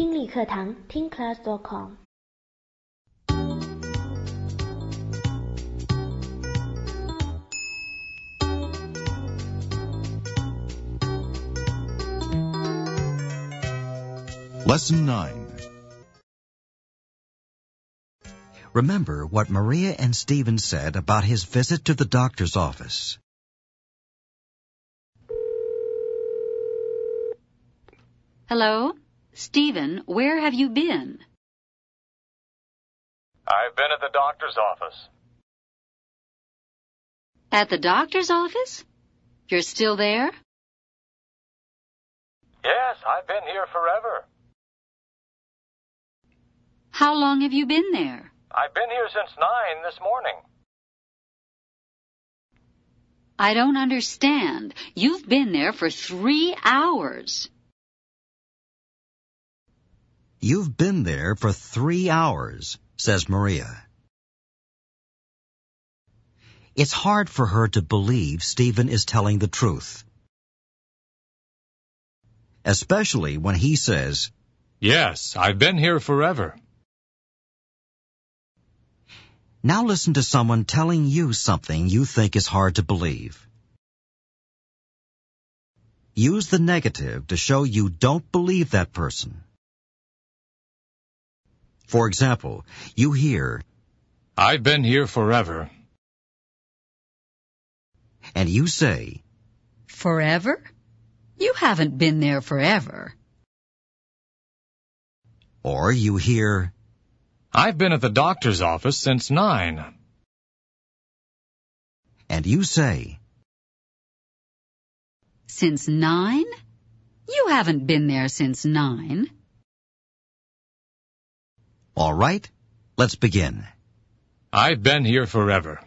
听力课堂听class.com。 Lesson 9. Remember what Maria and Stephen said about his visit to the doctor's office. Hello? Stephen, where have you been? I've been at the doctor's office. At the doctor's office? You're still there? Yes, I've been here forever. How long have you been there? I've been here since 9 this morning. I don't understand. You've been there for 3 hours. You've been there for 3 hours, says Maria. It's hard for her to believe Stephen is telling the truth, especially when he says, Yes, I've been here forever. Now listen to someone telling you something you think is hard to believe. Use the negative to show you don't believe that person. For example, you hear, I've been here forever. And you say, Forever? You haven't been there forever. Or you hear, I've been at the doctor's office since 9. And you say, Since 9? You haven't been there since 9. All right, let's begin. I've been here forever.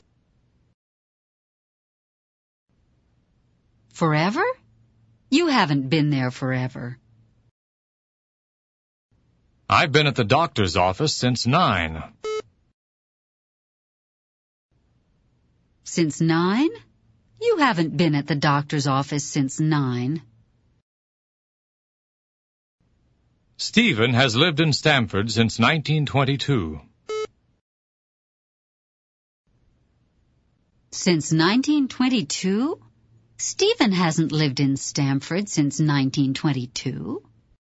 Forever? You haven't been there forever. I've been at the doctor's office since 9. Since 9? You haven't been at the doctor's office since 9. Stephen has lived in Stamford since 1922. Since 1922? Stephen hasn't lived in Stamford since 1922.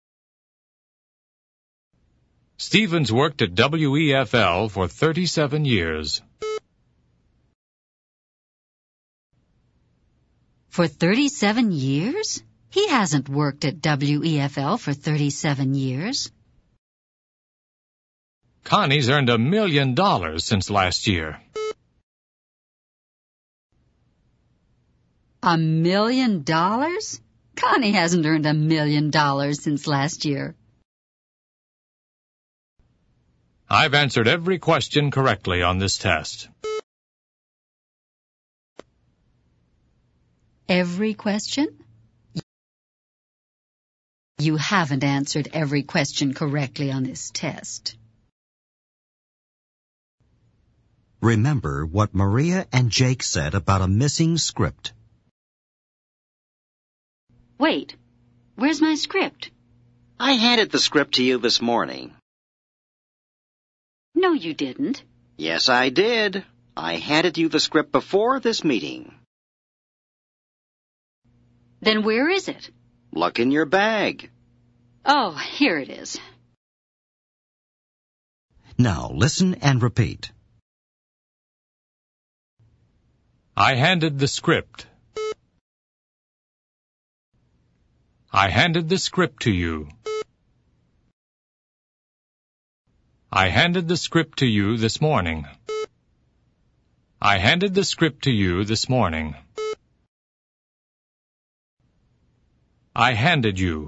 Stephen's worked at WEFL for 37 years. For 37 years? He hasn't worked at WEFL for 37 years. Connie's earned $1 million since last year. $1 million? Connie hasn't earned $1 million since last year. I've answered every question correctly on this test. Every question? You haven't answered every question correctly on this test. Remember what Maria and Jake said about a missing script. Wait, where's my script? I handed the script to you this morning. No, you didn't. Yes, I did. I handed you the script before this meeting. Then where is it? Look in your bag. Oh, here it is. Now listen and repeat. I handed the script. I handed the script to you. I handed the script to you this morning. I handed the script to you this morning. I handed you.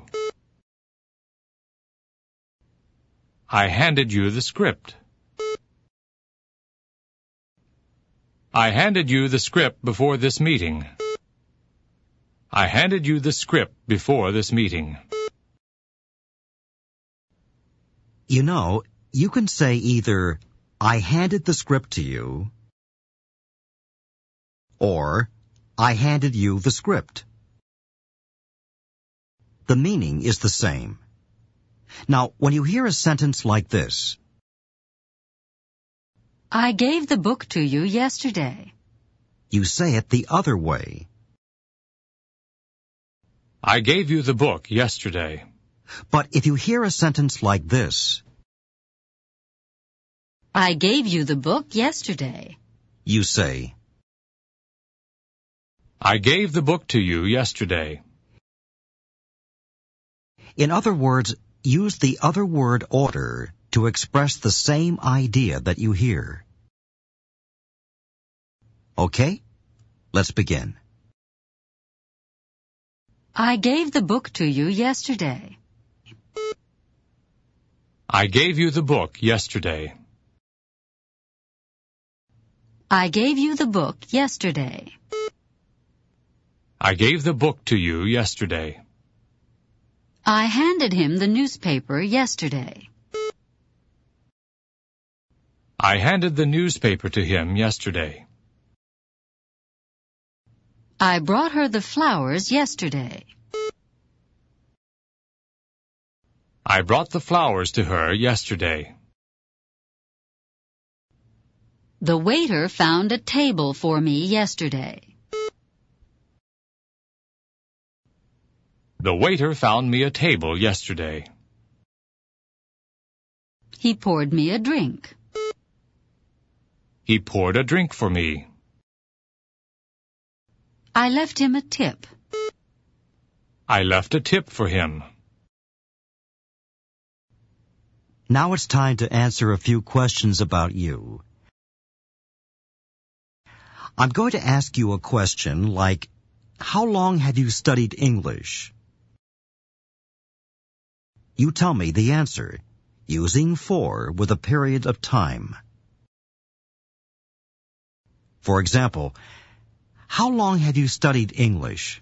I handed you the script. I handed you the script before this meeting. I handed you the script before this meeting. You know, you can say either, I handed the script to you, or I handed you the script. The meaning is the same. Now, when you hear a sentence like this, I gave the book to you yesterday. you say it the other way. I gave you the book yesterday. But if you hear a sentence like this, I gave you the book yesterday. you say, I gave the book to you yesterday. in other words, use the other word order to express the same idea that you hear. Okay? Let's begin. I gave the book to you yesterday. I gave you the book yesterday. I gave you the book yesterday. I gave the book to you yesterday. I handed him the newspaper yesterday. I handed the newspaper to him yesterday. I brought her the flowers yesterday. I brought the flowers to her yesterday. The waiter found a table for me yesterday. The waiter found me a table yesterday. He poured me a drink. He poured a drink for me. I left him a tip. I left a tip for him. Now it's time to answer a few questions about you. I'm going to ask you a question like, how long have you studied English? You tell me the answer, using for with a period of time. For example, how long have you studied English?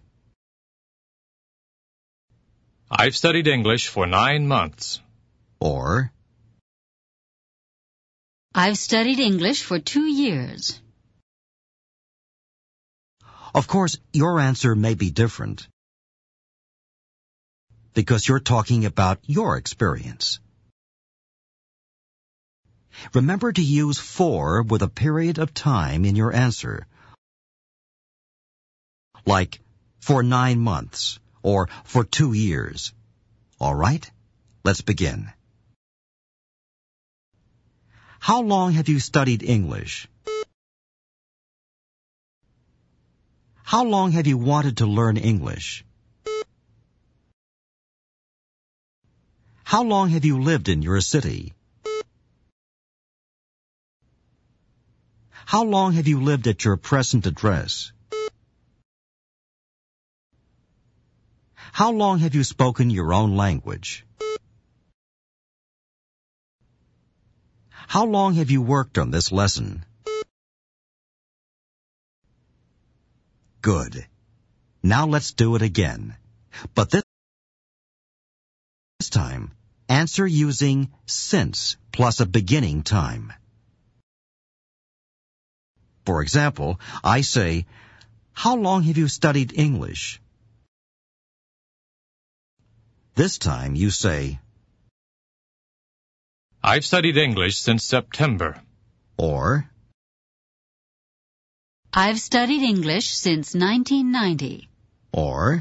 I've studied English for 9 months. Or, I've studied English for 2 years. of course, your answer may be different, because you're talking about your experience. Remember to use for with a period of time in your answer, like for 9 months or for 2 years. All right? Let's begin. How long have you studied English? How long have you wanted to learn English? How long have you lived in your city? How long have you lived at your present address? How long have you spoken your own language? How long have you worked on this lesson? Good. Now let's do it again. But this time, answer using since plus a beginning time. For example, I say, how long have you studied English? This time you say, I've studied English since September. or, I've studied English since 1990. or,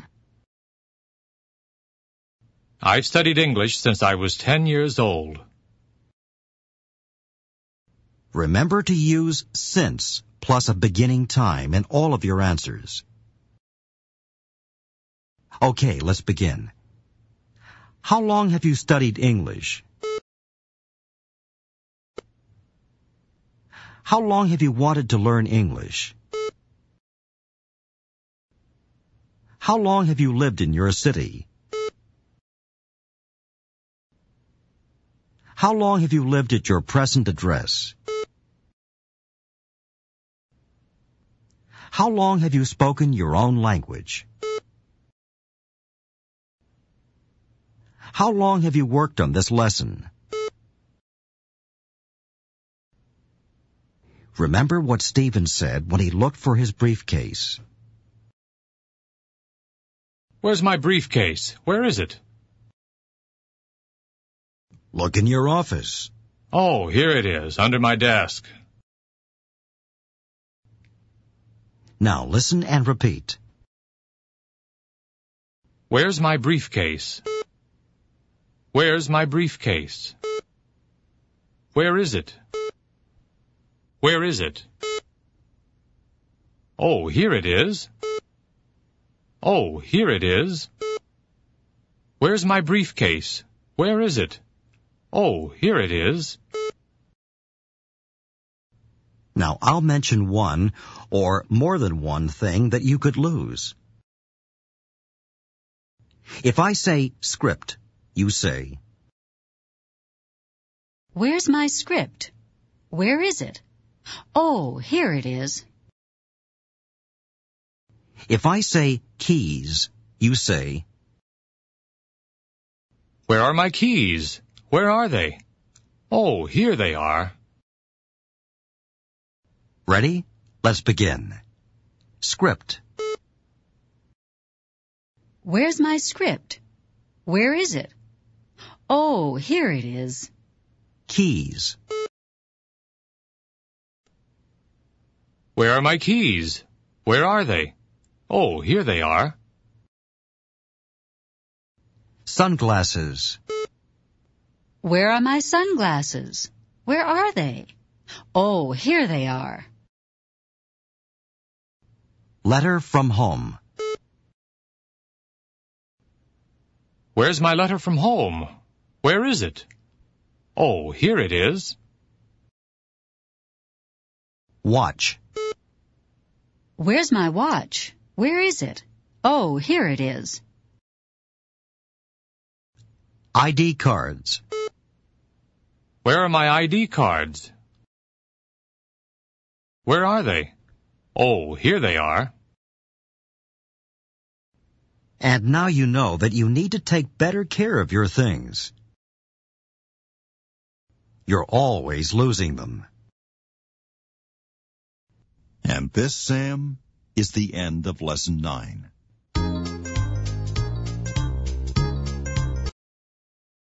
I've studied English since I was 10 years old. remember to use since plus a beginning time in all of your answers. Okay, let's begin. How long have you studied English? How long have you wanted to learn English? How long have you lived in your city? How long have you lived at your present address? How long have you spoken your own language? How long have you worked on this lesson? Remember what Stephen said when he looked for his briefcase. Where's my briefcase? Where is it? Look in your office. Oh, here it is, under my desk. Now listen and repeat. Where's my briefcase? Where's my briefcase? Where is it? Where is it? Oh, here it is. Oh, here it is. Where's my briefcase? Where is it? Oh, here it is. Now I'll mention one or more than one thing that you could lose. If I say script, you say, Where's my script? Where is it? Oh, here it is. If I say keys, you say, Where are my keys? Where are they? Oh, here they are. Ready? Let's begin. Script. Where's my script? Where is it? Oh, here it is. Keys. Where are my keys? Where are they? Oh, here they are. Sunglasses. Where are my sunglasses? Where are they? Oh, here they are. Letter from home. Where's my letter from home? Where is it? Oh, here it is. Watch. Where's my watch? Where is it? Oh, here it is. ID cards. Where are my ID cards? Where are they? Oh, here they are. And now you know that you need to take better care of your things. You're always losing them. And this, Sam, is the end of Lesson 9.